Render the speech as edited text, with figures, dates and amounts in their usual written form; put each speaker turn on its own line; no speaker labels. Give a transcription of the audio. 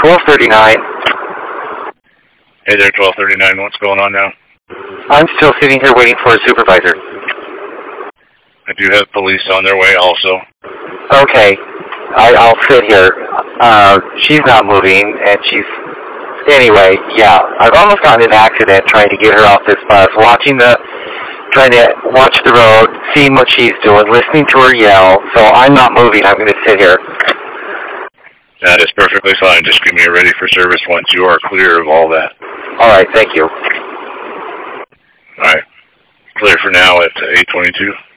1239.
Hey there, 1239. What's going on now?
I'm still sitting here waiting for a supervisor.
I do have police on their way also.
Okay. I'll sit here. She's not moving, and she's... Anyway, yeah. I've almost gotten in an accident trying to get her off this bus, trying to watch the road, seeing what she's doing, listening to her yell. So I'm not moving. I'm going to sit here.
That is perfectly fine. Just give me a ready for service once you are clear of all that.
All right. Thank you.
All right. Clear for now at 822.